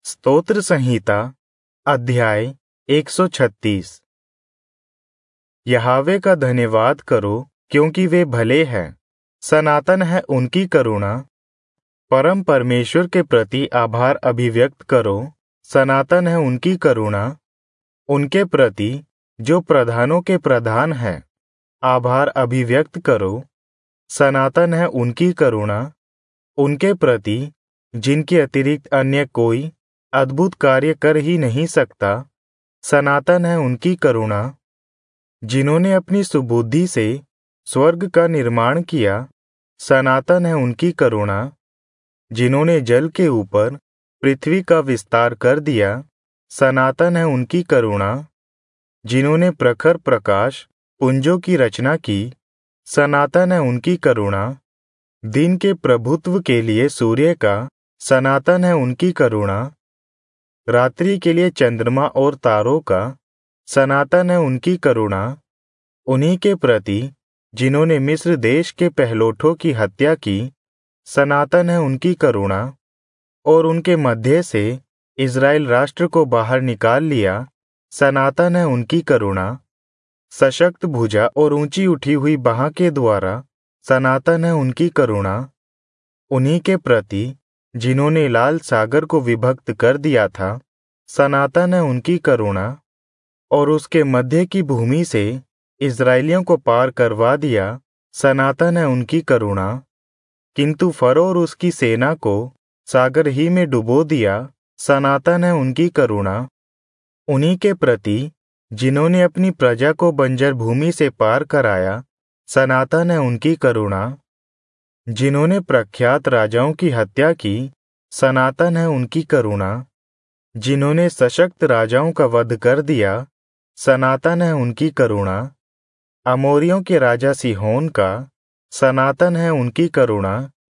स्तोत्र संहिता अध्याय 136। यहोवा का धन्यवाद करो, क्योंकि वे भले हैं, सनातन है उनकी करुणा। परम परमेश्वर के प्रति आभार अभिव्यक्त करो, सनातन है उनकी करुणा। उनके प्रति जो प्रधानों के प्रधान हैं, आभार अभिव्यक्त करो, सनातन है उनकी करुणा। उनके प्रति जिनके अतिरिक्त अन्य कोई अद्भुत कार्य कर ही नहीं सकता, सनातन है उनकी करुणा। जिन्होंने अपनी सुबुद्धि से स्वर्ग का निर्माण किया, सनातन है उनकी करुणा। जिन्होंने जल के ऊपर पृथ्वी का विस्तार कर दिया, सनातन है उनकी करुणा। जिन्होंने प्रखर प्रकाश पुंजों की रचना की, सनातन है उनकी करुणा। दिन के प्रभुत्व के लिए सूर्य का, सनातन है उनकी करुणा। रात्रि के लिए चंद्रमा और तारों का, सनातन है उनकी करुणा। उन्हीं के प्रति जिन्होंने मिस्र देश के पहलोठों की हत्या की, सनातन है उनकी करुणा। और उनके मध्य से इज़राइल राष्ट्र को बाहर निकाल लिया, सनातन है उनकी करुणा। सशक्त भुजा और ऊंची उठी हुई बाह के द्वारा, सनातन है उनकी करुणा। उन्हीं के प्रति जिन्होंने लाल सागर को विभक्त कर दिया था, सनातन है उनकी करुणा। और उसके मध्य की भूमि से इस्राएलियों को पार करवा दिया, सनातन है उनकी करुणा। किंतु फरो और उसकी सेना को सागर ही में डुबो दिया, सनातन है उनकी करुणा। उन्हीं के प्रति जिन्होंने अपनी प्रजा को बंजर भूमि से पार कराया, सनातन है उनकी करुणा। जिन्होंने प्रख्यात राजाओं की हत्या की, सनातन है उनकी करुणा। जिन्होंने सशक्त राजाओं का वध कर दिया, सनातन है उनकी करुणा। अमोरियों के राजा सिहोन का, सनातन है उनकी करुणा।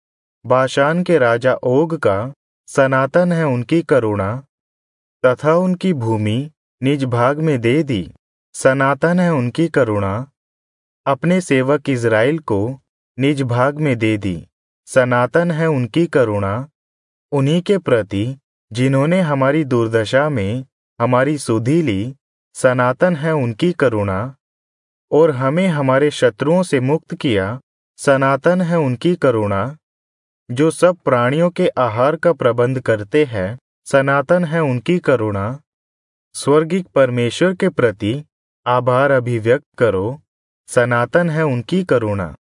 बाशान के राजा ओग का, सनातन है उनकी करुणा। तथा उनकी भूमि निज भाग में दे दी, सनातन है उनकी करुणा। अपने सेवक इज़राइल को निज भाग में दे दी, सनातन है उनकी करुणा। उन्हीं के प्रति जिन्होंने हमारी दुर्दशा में हमारी सुधि ली, सनातन है उनकी करुणा। और हमें हमारे शत्रुओं से मुक्त किया, सनातन है उनकी करुणा। जो सब प्राणियों के आहार का प्रबंध करते हैं, सनातन है उनकी करुणा। स्वर्गिक परमेश्वर के प्रति आभार अभिव्यक्त करो, सनातन है उनकी करुणा।